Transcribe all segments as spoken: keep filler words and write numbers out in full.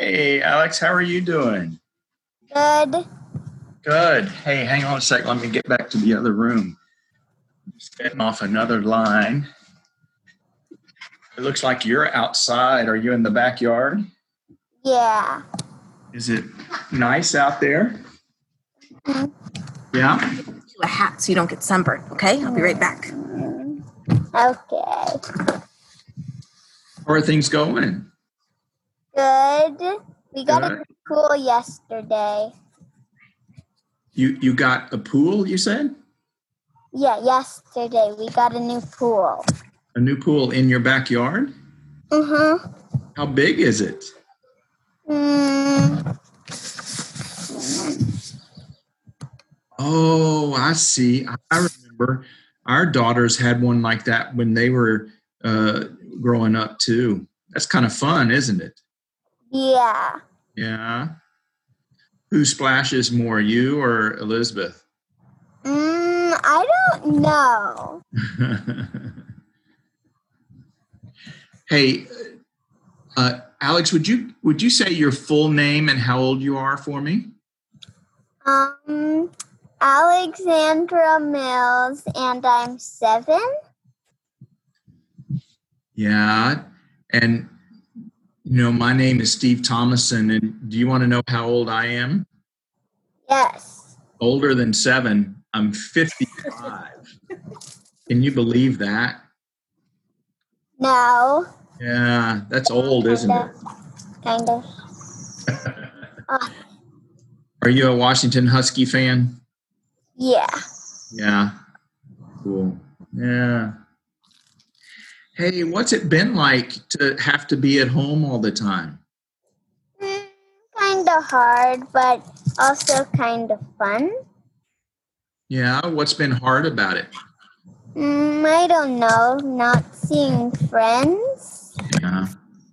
Hey, Alex, how are you doing? Good. Good. Hey, hang on a sec. Let me get back to the other room. Just getting off another line. It looks like you're outside. Are you in the backyard? Yeah. Is it nice out there? Mm-hmm. Yeah? A hat so you don't get sunburned, okay? I'll be right back. Okay. How are things going? Good. We got Good. a pool yesterday. You you got a pool, you said? Yeah, yesterday we got a new pool. A new pool in your backyard? Mm-hmm. How big is it? Mm. Oh, I see. I remember our daughters had one like that when they were uh, growing up too. That's kind of fun, isn't it? Yeah. Yeah. Who splashes more, you or Elizabeth? Mm, I don't know. Hey, uh, Alex, would you would you say your full name and how old you are for me? Um, Alexandra Mills, and I'm seven. Yeah, and you know my name is Steve Thomason, and do you want to know how old I am? Yes. Older than seven. I'm fifty-five. Can you believe that? No. Yeah, that's old, isn't it? Kind of. uh, Are you a Washington Husky fan? yeah. Yeah. Cool. Yeah. Hey, what's it been like to have to be at home all the time? Mm, kind of hard, but also kind of fun. Yeah, what's been hard about it? Mm, I don't know. Not seeing friends. Yeah.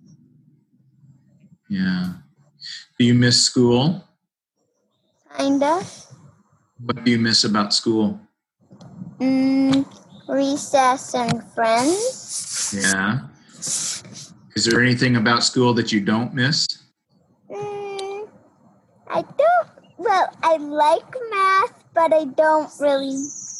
Yeah. Do you miss school? Kind of. What do you miss about school? Mm, recess and friends. Yeah. Is there anything about school that you don't miss? Mm, I don't. Well, I like math, but I don't really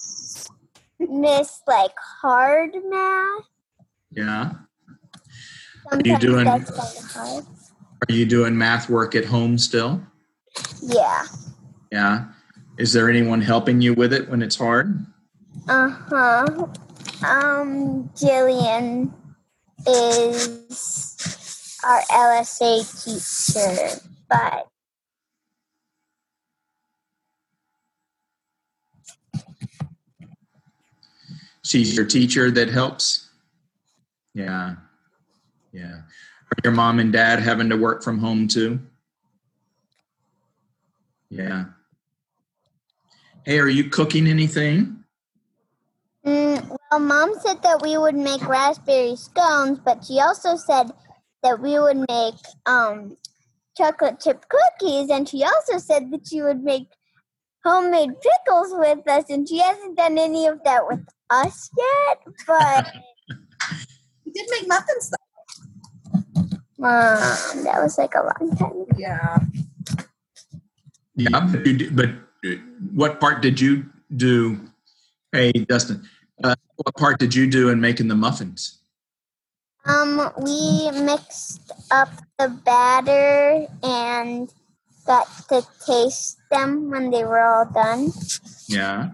miss like hard math. Yeah. Sometimes Are you doing that's kind of hard. Are you doing math work at home still? Yeah. Yeah. Is there anyone helping you with it when it's hard? Uh-huh. Um, Jillian is our L S A teacher, but She's your teacher that helps? Yeah. Yeah. Are your mom and dad having to work from home too? Yeah. Hey, are you cooking anything? mm, well, Mom said that we would make raspberry scones, but she also said that we would make um chocolate chip cookies, and she also said that she would make homemade pickles with us, and she hasn't done any of that with us yet, but You did make muffins though. Mom, that was like a long time ago. Yeah. Yeah, but, you did, but what part did you do? Hey, Dustin, uh, what part did you do in making the muffins? Um, we mixed up the batter and got to taste them when they were all done. Yeah.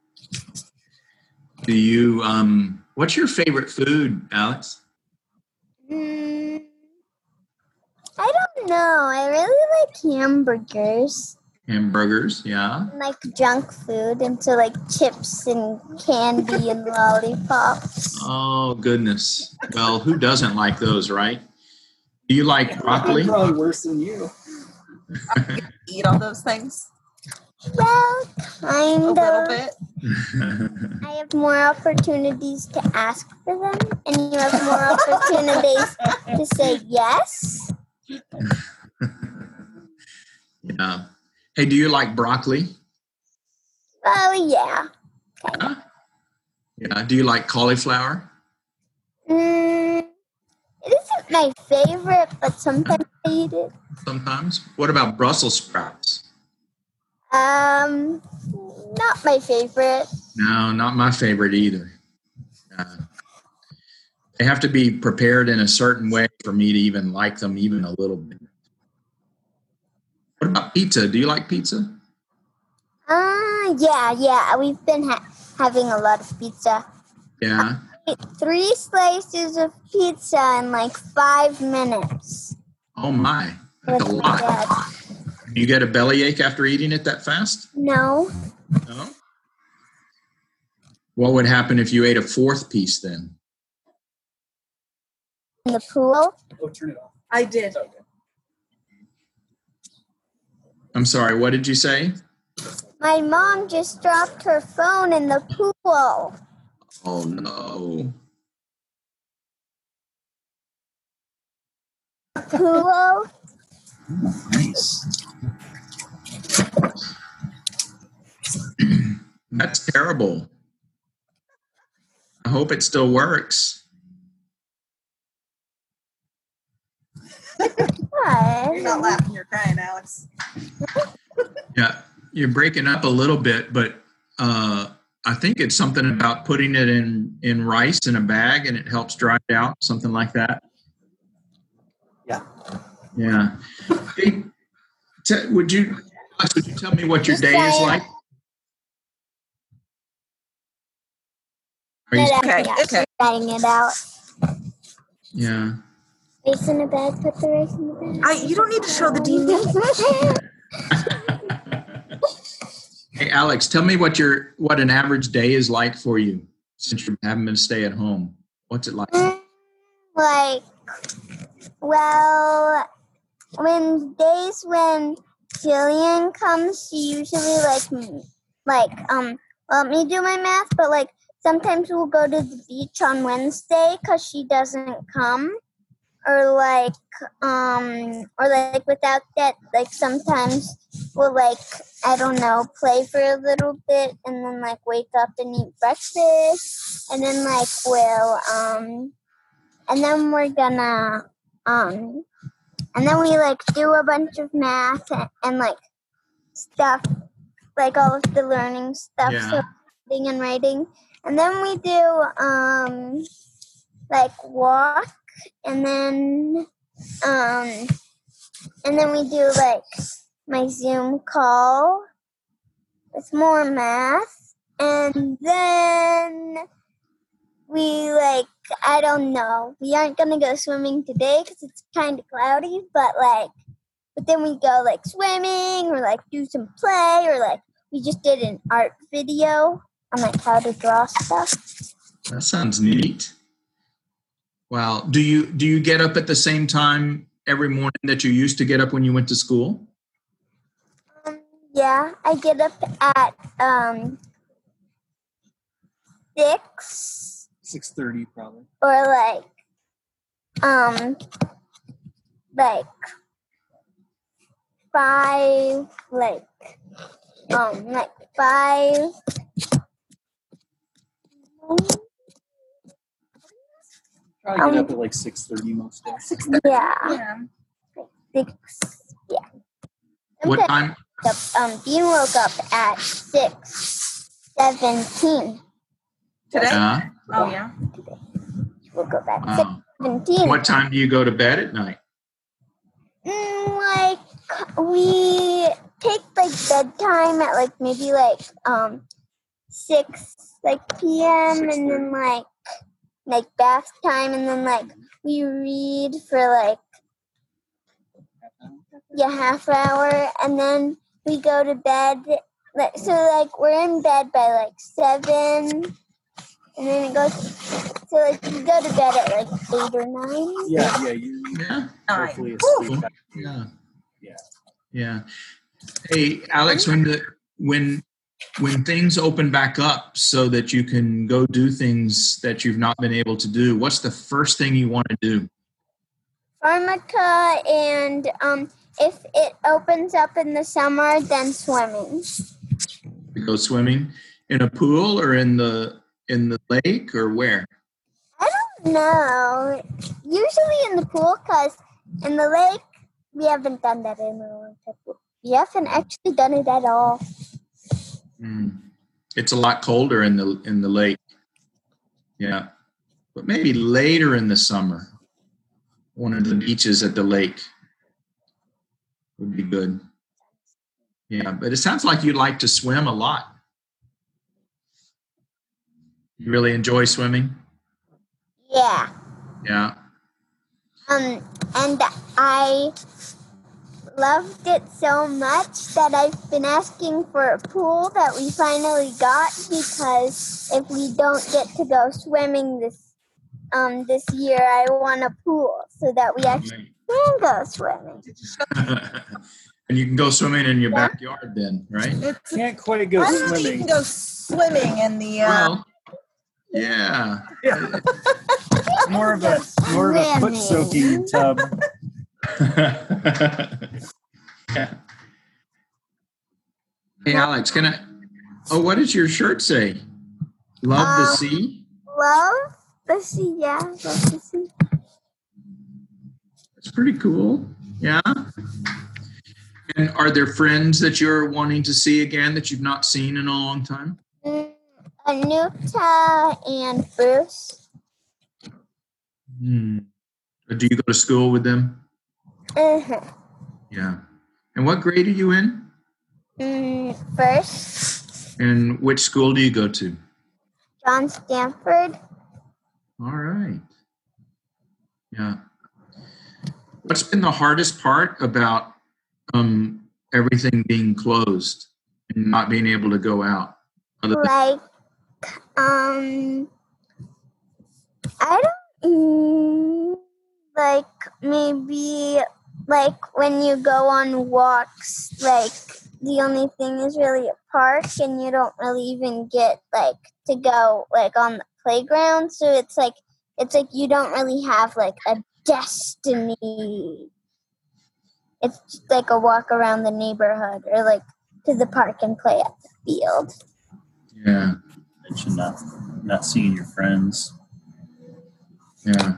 Do you, um, what's your favorite food, Alex? Mm, I don't know. I really like hamburgers. Hamburgers, yeah. I like junk food, and so like chips and candy and lollipops. Oh, goodness. Well, who doesn't like those, right? Do you like broccoli? Probably worse than you. Eat all those things Well, a kind little of. bit. I have more opportunities to ask for them, and you have more opportunities to say yes. Yeah. Hey, do you like broccoli? Oh, yeah. Yeah. Yeah. Do you like cauliflower? Mm, it isn't my favorite, but sometimes I eat it. Sometimes. What about Brussels sprouts? Um, not my favorite. No, not my favorite either. Uh, they have to be prepared in a certain way for me to even like them even a little bit. What about pizza? Do you like pizza? Uh, yeah, yeah. We've been ha- having a lot of pizza. Yeah. I ate three slices of pizza in like five minutes. Oh my, that's a With my lot. dad. Do you get a bellyache after eating it that fast? No. No. What would happen if you ate a fourth piece then? In the pool. Oh, turn it off. I did. I'm sorry, what did you say? My mom just dropped her phone in the pool. Oh no. Pool. Nice. That's terrible. I hope it still works. What? You're not laughing, you're crying, Alex. Yeah, you're breaking up a little bit, but uh, I think it's something about putting it in, in rice in a bag and it helps dry it out, something like that. Yeah. Yeah. Hey, t- would you Alex, would you tell me what your Just day is saying. like? Are you, Okay, Yeah, okay. writing it out. yeah. Rice in a bag. Put the rice in the bag. I, you don't need to show the D V D. Hey, Alex, tell me what your what an average day is like for you since you're having to stay at home. What's it like? Like, well, when days when Jillian comes, she usually like, m- like, um, let me do my math, but like sometimes we'll go to the beach on Wednesday because she doesn't come, or like, um, or like without that, like sometimes we'll like, I don't know, play for a little bit and then like wake up and eat breakfast, and then like we'll, um. And then we're gonna, um, and then we like do a bunch of math and, and like stuff, like all of the learning stuff, Yeah. so reading and writing. And then we do, um, like walk, and then, um, and then we do like my Zoom call with more math, and then we like, I don't know. We aren't gonna go swimming today because it's kind of cloudy, but like, but then we go like swimming or like do some play, or like we just did an art video on like how to draw stuff. That sounds neat. Wow. Do you do you get up at the same time every morning that you used to get up when you went to school? Um, yeah, I get up at um six six thirty probably. or like um like five, like um like five. Try to get Um, up at like six thirty most days. Yeah, Yeah. six. Yeah. What Sometimes time? I woke up- Um, Dean woke up at six seventeen. Today? Uh, Oh, yeah. He woke up at six wow. seventeen. What time do you go to bed at night? Mm, like we take like bedtime at like maybe like um six like p m and then like like bath time, and then like we read for like yeah half hour, and then we go to bed. Like, so like we're in bed by like seven, and then it goes. So like we go to bed at like eight or nine. Yeah, yeah, you Yeah. hopefully Woo. asleep. after- Yeah. Yeah. Yeah. Hey, Alex, when the when when things open back up so that you can go do things that you've not been able to do, what's the first thing you want to do? Pharmaca, and um, if it opens up in the summer, then swimming. To go swimming in a pool or in the in the lake or where? I No, usually in the pool, cause in the lake we haven't done that in a long time. We haven't actually done it at all. Mm. It's a lot colder in the in the lake. Yeah, but maybe later in the summer, one of the beaches at the lake would be good. Yeah, but it sounds like you like to swim a lot. You really enjoy swimming? Yeah. Yeah. Um, and I loved it so much that I've been asking for a pool that we finally got, because if we don't get to go swimming this um this year, I want a pool so that we actually can go swimming. And you can go swimming in your Yeah. backyard then, right? It's, Can't quite go I don't think you swimming. can go swimming in the. Uh, Well, yeah. Yeah. More of a more of a foot soaking tub. Yeah. Hey, Alex, can I? Oh, what does your shirt say? Love the Uh, sea? Love the sea, yeah, love the sea. That's pretty cool. Yeah. And are there friends that you're wanting to see again that you've not seen in a long time? Mm, Anuta and Bruce. Hmm. Do you go to school with them? Uh-huh. Yeah. And what grade are you in? Mm, first, And which school do you go to? John Stanford. All right. Yeah. What's been the hardest part about um, everything being closed and not being able to go out? Other than, Like, um, I don't, mm, like, maybe, like, when you go on walks, like, the only thing is really a park, and you don't really even get, like, to go, like, on the playground, so it's like, it's like you don't really have, like, a destiny. It's just like a walk around the neighborhood, or, like, to the park and play at the field. yeah. Mention not not seeing your friends. Yeah.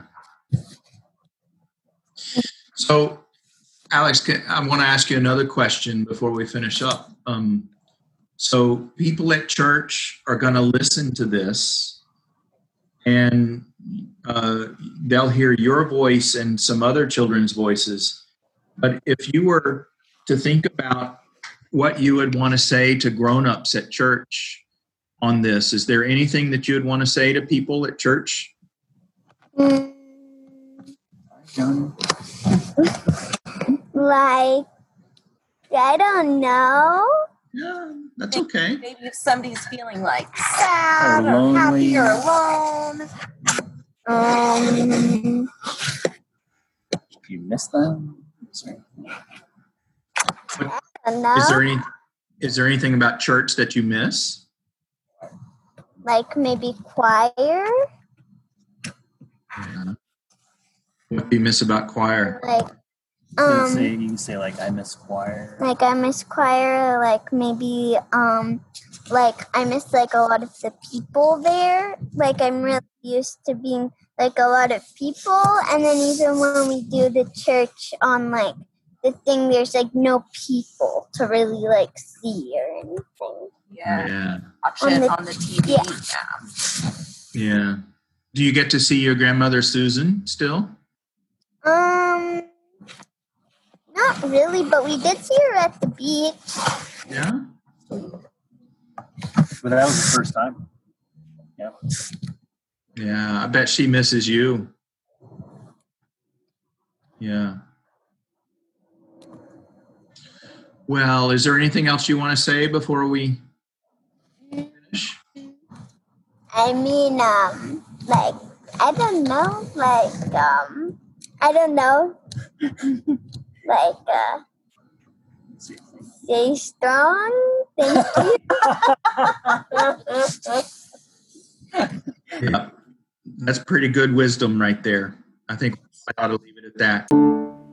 So, Alex, can, I want to ask you another question before we finish up. Um, so, people at church are going to listen to this, and uh, they'll hear your voice and some other children's voices. But if you were to think about what you would want to say to grown-ups at church on this, is there anything that you would want to say to people at church? Mm, John, like, I don't know. Yeah, that's okay. maybe if somebody's feeling like sad Or or, happy lonely. or alone. Um, you miss them? Sorry. I don't know. Is there any is there anything about church that you miss? Like maybe choir. Yeah. What do you miss about choir? Like, You can say um, you can say like I miss choir. like I miss choir. Like maybe, um, like I miss like a lot of the people there. Like I'm really used to being like a lot of people, and then even when we do the church on like the thing, there's like no people to really like see or anything. Yeah, Yeah. watch On it the- on the T V. yeah. Yeah. Yeah. Do you get to see your grandmother Susan still? Um, not really, but we did see her at the beach. Yeah. But that was the first time. Yeah. Yeah. I bet she misses you. Yeah. Well, is there anything else you want to say before we finish? I mean, um, like, I don't know, like, um, I don't know, like, uh, stay strong, thank you. Yeah. That's pretty good wisdom right there. I think I ought to leave it at that.